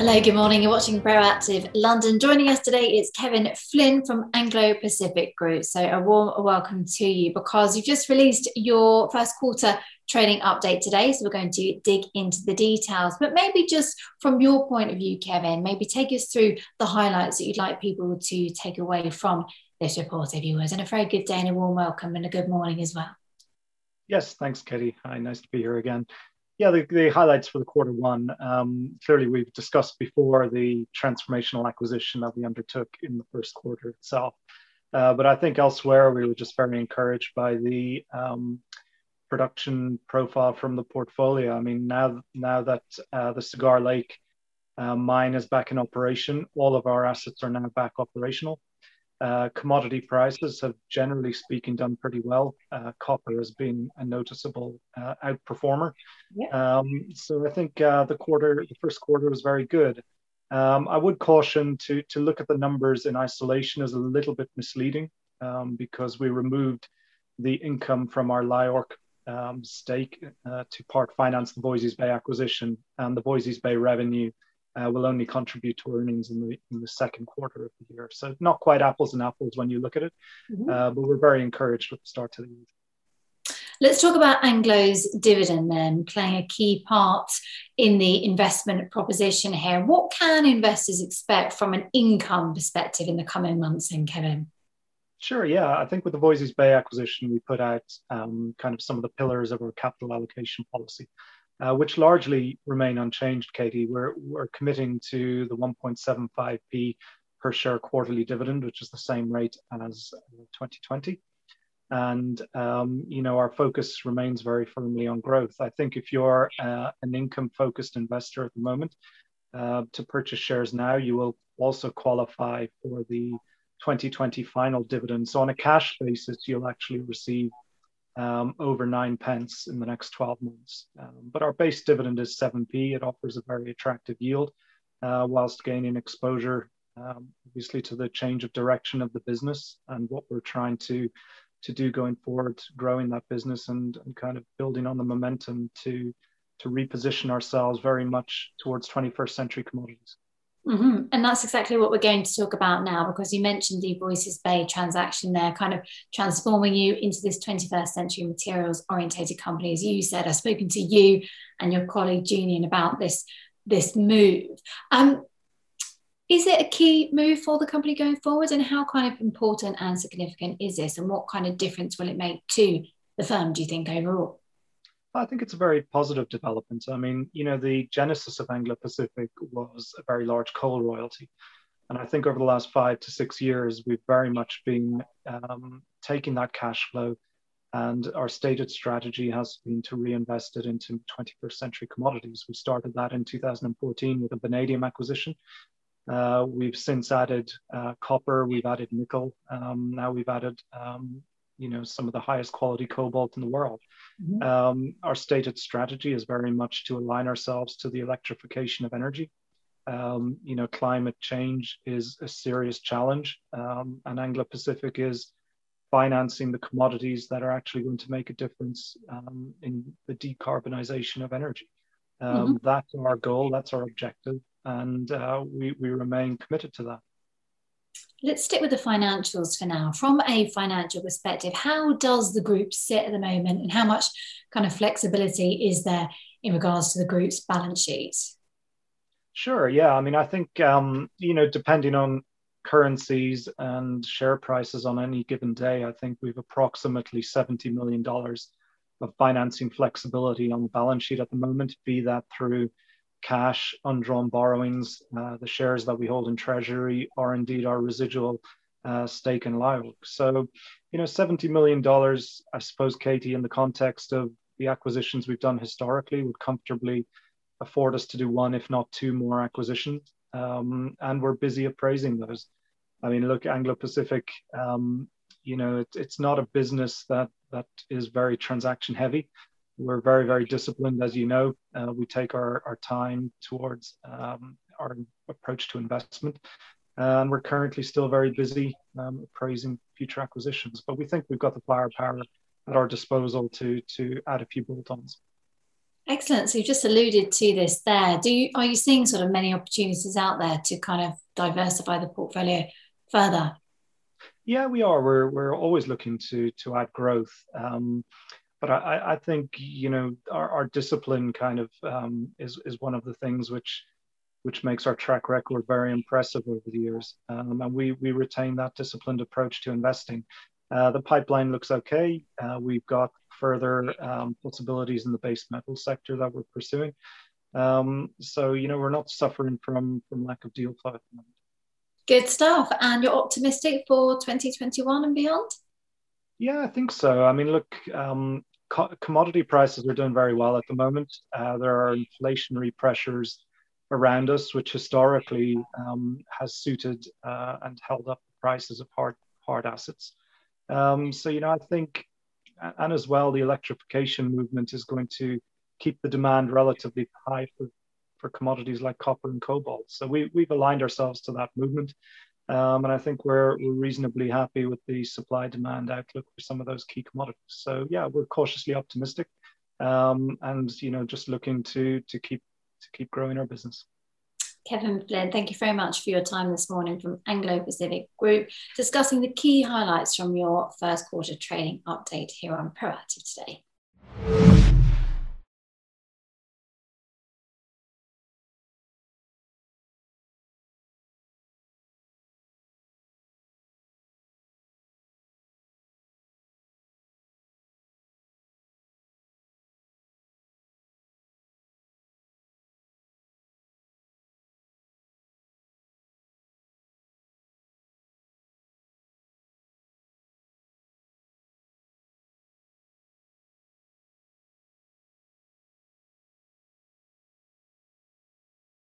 Hello, good morning. You're watching Proactive London. Joining us today is Kevin Flynn from Anglo Pacific Group. So a warm welcome to you because you just released your first quarter trading update today. So we're going to dig into the details, but maybe just from your point of view, Kevin, maybe take us through the highlights that you'd like people to take away from this report, if you would. And a very good day and a warm welcome and a good morning as well. Yes, thanks, Katie. Hi, nice to be here again. Yeah, the highlights for the quarter one. Clearly, we've discussed before the transformational acquisition that we undertook in the first quarter itself. But I think elsewhere, we were just very encouraged by the production profile from the portfolio. I mean, now that the Cigar Lake mine is back in operation, all of our assets are now back operational. Commodity prices have, generally speaking, done pretty well. Copper has been a noticeable outperformer. Yeah. So I think the first quarter was very good. I would caution to look at the numbers in isolation is a little bit misleading because we removed the income from our LIORC stake to part finance the Voisey's Bay acquisition, and the Voisey's Bay revenue will only contribute to earnings in the second quarter of the year. So not quite apples and apples when you look at it, but we're very encouraged with the start to the year. Let's talk about Anglo's dividend then, playing a key part in the investment proposition here. What can investors expect from an income perspective in the coming months then, Kevin? Sure, yeah. I think with the Voisey's Bay acquisition, we put out kind of some of the pillars of our capital allocation policy. Which largely remain unchanged, Katie. We're committing to the 1.75p per share quarterly dividend, which is the same rate as 2020. And, our focus remains very firmly on growth. I think if you're an income-focused investor at the moment, to purchase shares now, you will also qualify for the 2020 final dividend. So on a cash basis, you'll actually receive over 9 pence in the next 12 months. But our base dividend is 7p. It offers a very attractive yield whilst gaining exposure, obviously, to the change of direction of the business and what we're trying to do going forward, growing that business and kind of building on the momentum to reposition ourselves very much towards 21st century commodities. Mm-hmm. And that's exactly what we're going to talk about now, because you mentioned the Voisey's Bay transaction there, kind of transforming you into this 21st century materials orientated company. As you said, I've spoken to you and your colleague Julian about this move. Is it a key move for the company going forward, and how kind of important and significant is this, and what kind of difference will it make to the firm, do you think, overall? I think it's a very positive development. I mean, the genesis of Anglo Pacific was a very large coal royalty. And I think over the last 5 to 6 years, we've very much been taking that cash flow, and our stated strategy has been to reinvest it into 21st century commodities. We started that in 2014 with a vanadium acquisition. We've since added copper, we've added nickel, now we've added some of the highest quality cobalt in the world. Mm-hmm. Our stated strategy is very much to align ourselves to the electrification of energy. Climate change is a serious challenge, and Anglo Pacific is financing the commodities that are actually going to make a difference in the decarbonization of energy. Mm-hmm. That's our goal, that's our objective, and we remain committed to that. Let's stick with the financials for now. From a financial perspective, how does the group sit at the moment, and how much kind of flexibility is there in regards to the group's balance sheet? Sure, yeah. I mean, I think, depending on currencies and share prices on any given day, I think we've approximately $70 million of financing flexibility on the balance sheet at the moment, be that through cash, undrawn borrowings, the shares that we hold in treasury, or indeed our residual stake in LIORC. So, $70 million, I suppose, Katie, in the context of the acquisitions we've done historically, would comfortably afford us to do 1, if not 2 more acquisitions. And we're busy appraising those. I mean, look, Anglo Pacific, it's not a business that is very transaction heavy. We're very, very disciplined, as you know. We take our time towards our approach to investment. And we're currently still very busy appraising future acquisitions. But we think we've got the firepower at our disposal to add a few bolt-ons. Excellent. So you just alluded to this there. Are you seeing sort of many opportunities out there to kind of diversify the portfolio further? Yeah, we are. We're always looking to add growth. But I think, our discipline kind of is one of the things which makes our track record very impressive over the years. And we retain that disciplined approach to investing. The pipeline looks okay. We've got further possibilities in the base metal sector that we're pursuing. So, we're not suffering from lack of deal flow at the moment. Good stuff. And you're optimistic for 2021 and beyond? Yeah, I think so. I mean, look, commodity prices are doing very well at the moment. There are inflationary pressures around us, which historically has suited and held up the prices of hard assets. So, I think, and as well, the electrification movement is going to keep the demand relatively high for commodities like copper and cobalt. So we've aligned ourselves to that movement. And I think we're reasonably happy with the supply-demand outlook for some of those key commodities. So yeah, we're cautiously optimistic, and just looking to keep growing our business. Kevin Flynn, thank you very much for your time this morning from Anglo Pacific Group, discussing the key highlights from your first quarter trading update here on Proactive Today.